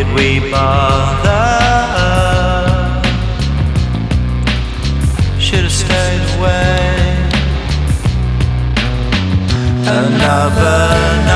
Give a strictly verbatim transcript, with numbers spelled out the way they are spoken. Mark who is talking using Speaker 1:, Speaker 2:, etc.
Speaker 1: did we bother? Should have stayed away. Another night.